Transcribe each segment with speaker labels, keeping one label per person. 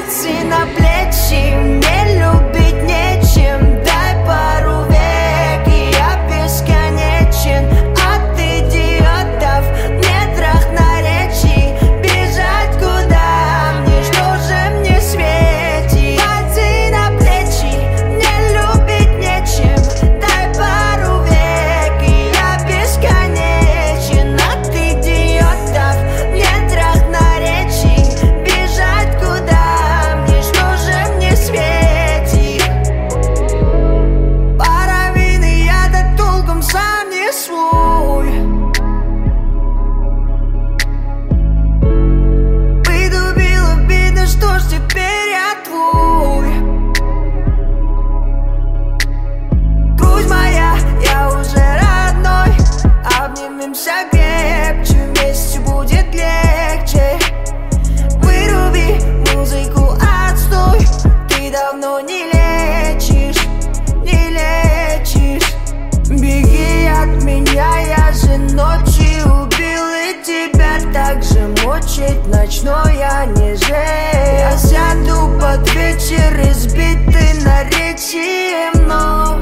Speaker 1: Пальцы на плечи, мне любить нечем. Дай пару век, и я бесконечен. От идиотов в метрах наречий. Бежать куда мне, что же мне светит? Пальцы на плечи, мне любить нечем. Дай пару век, и я бесконечен. От идиотов в метрах наречий. Бежать куда мне, что же мне светит? Пара вины, я-то толком сам не свой. Придубил, обидно, что ж теперь я твой. Грудь моя, я уже родной. Обнимемся крепче, вместе будет легче. Выруби музыку, отстой. Ты давно не лечишь, не лечишь. Беги от меня, я же ночью убил. И тебя так же мучить ночной я не жалею. Я сяду под вечер, избитый наречием, но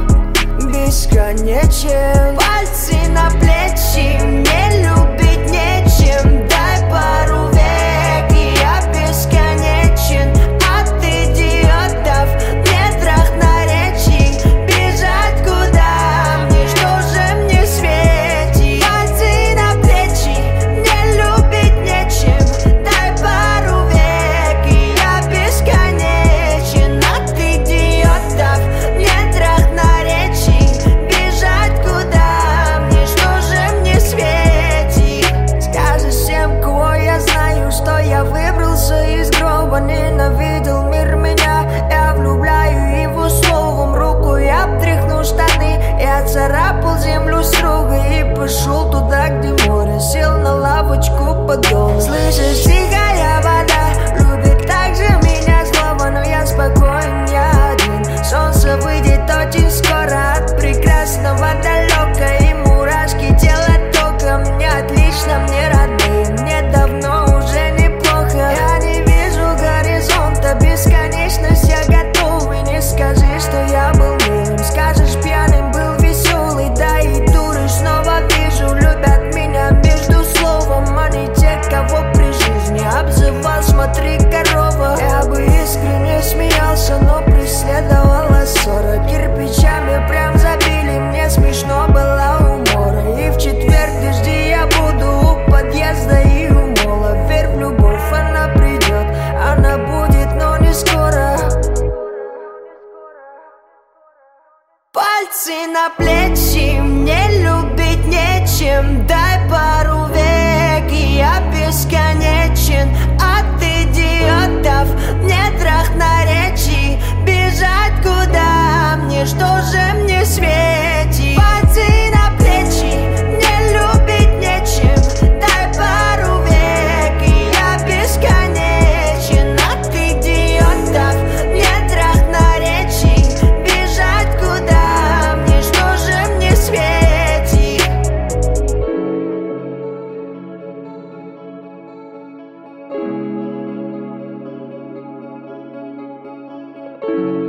Speaker 1: бесконечен. Пальцы на плечи, мне любить нечем. Дай пару век, и я бесконечен. От идиотов в метрах наречий. Бежать куда мне, что же мне светит? Пальцы на плечи, мне любить нечем. Дай пару век, и я бесконечен. От идиотов в метрах наречий. Бежать куда мне, что же мне светит? Скажешь всем, кого я знаю, что я выбрался из гроба. Ненавидел мир меня, я влюбляю его словом. Руку я обтряхну штаны, я царапал землю строгой и пошел туда, где море. Сел на лавочку под дом. Слышишь, тихая вода любит так же меня слово, но я спокоен, я один. Солнце выйдет очень скоро от прекрасного далека. И мурашки тела тока мне отлично, мне родные. Мне давно уже неплохо. Я не вижу горизонта, бесконечность я готов. И не скажи, что я был милым. Скажешь, пьяным был веселый. Да и дуры снова вижу, любят меня между словом. Они те, кого при жизни обзывал, смотри, корова. Я бы искренне смеялся, но преследовала ссора. Кирпичами прям забили, мне смешно было умора. И в четверг дожди я буду у подъезда и у мола. Верь в любовь, она придет, она будет, но не скоро. Пальцы на плечи, мне любить нечем. Дай пару век, и я бесконечен. От идиотов в метрах наречий. Бежать куда мне, что же мне светит? Пальцы на плечи, мне любить нечем. Дай пару век, и я бесконечен. От идиотов в метрах наречий. Бежать куда мне, что же мне светит?
Speaker 2: Thank you.